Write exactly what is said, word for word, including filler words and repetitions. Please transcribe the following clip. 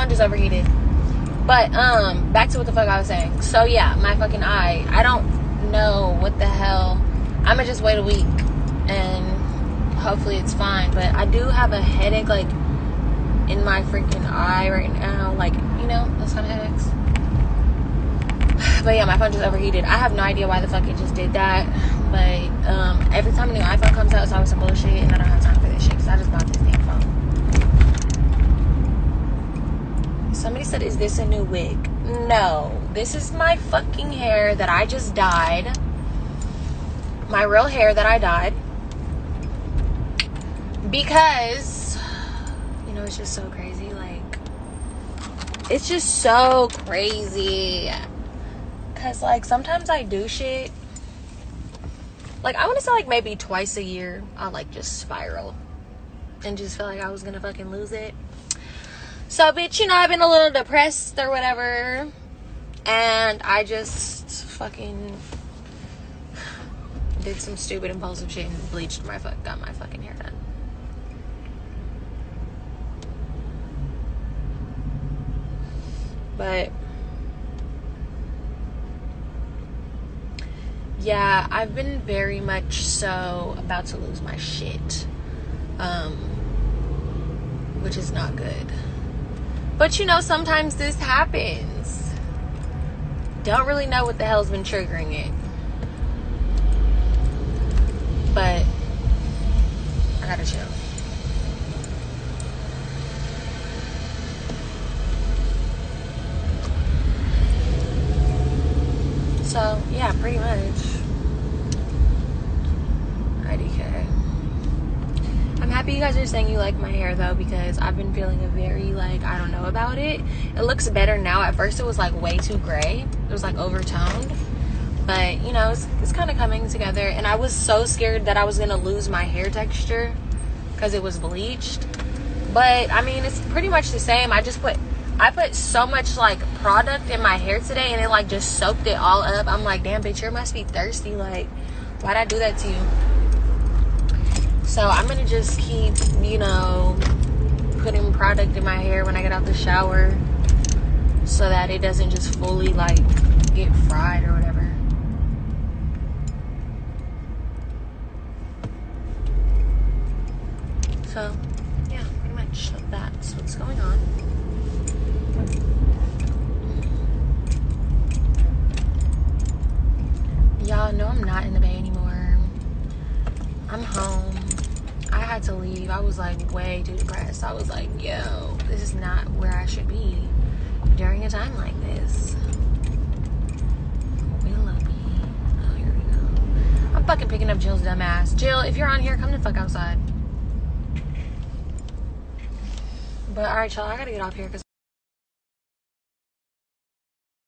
phone just overheated. But, um, back to what the fuck I was saying. So, yeah, my fucking eye. I don't know what the hell. I'm gonna just wait a week. And hopefully it's fine. But I do have a headache, like, in my freaking eye right now. Like, you know, those kind of headaches. But, yeah, my phone just overheated. I have no idea why the fuck it just did that. But, um, every time a new iPhone comes out, it's always some bullshit. And I don't have time for this shit. Because I just bought this damn phone. Somebody said, is this a new wig? No. This is my fucking hair that I just dyed. My real hair that I dyed. Because, you know, it's just so crazy. Like, it's just so crazy. Because, like, sometimes I do shit. Like, I want to say, like, maybe twice a year, I'll, like, just spiral. And just feel like I was going to fucking lose it. So, bitch, you know, I've been a little depressed or whatever. And I just fucking did some stupid impulsive shit and bleached my fuck, got my fucking hair done. But, yeah, I've been very much so about to lose my shit. Um, which is not good. But, you know, sometimes this happens. Don't really know what the hell's been triggering it. But I gotta chill. So, yeah, pretty much. I D K. I'm happy you guys are saying you like my hair, though, because I've been feeling a very, like, I don't know about it. It looks better now. At first, it was, like, way too gray. It was, like, overtoned. But, you know, it's, it's kind of coming together. And I was so scared that I was going to lose my hair texture because it was bleached. But, I mean, it's pretty much the same. I just put, I put so much, like, product in my hair today, and it, like, just soaked it all up. I'm like, damn, bitch, you must be thirsty. Like, why'd I do that to you? So I'm going to just keep, you know, putting product in my hair when I get out the shower so that it doesn't just fully, like, get fried or whatever. So, yeah, pretty much that's what's going on. Y'all know I'm not in the Bay anymore. I'm home. I had to leave. I was like way too depressed. I was like, yo, this is not where I should be during a time like this. We love me. Oh, here we go. I'm fucking picking up Jill's dumb ass. Jill, if you're on here, come the fuck outside. But alright, y'all, I gotta get off here because